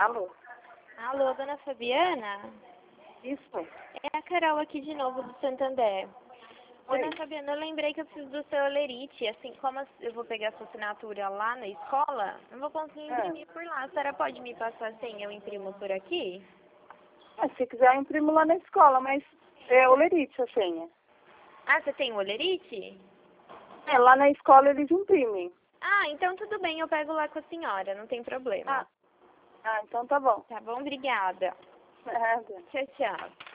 Alô? Alô, dona Fabiana? Isso? É a Carol aqui de novo do Santander. Oi. Dona Fabiana, eu lembrei que eu preciso do seu olerite. Assim, como eu vou pegar sua assinatura lá na escola, não vou conseguir imprimir por lá. A senhora pode me passar a senha, eu imprimo por aqui? Se quiser, eu imprimo lá na escola, mas é olerite a senha. Ah, você tem o olerite? Lá na escola eles imprimem. Ah, então tudo bem, eu pego lá com a senhora, não tem problema. Então tá bom. Tá bom, obrigada. Nada. Tchau, tchau.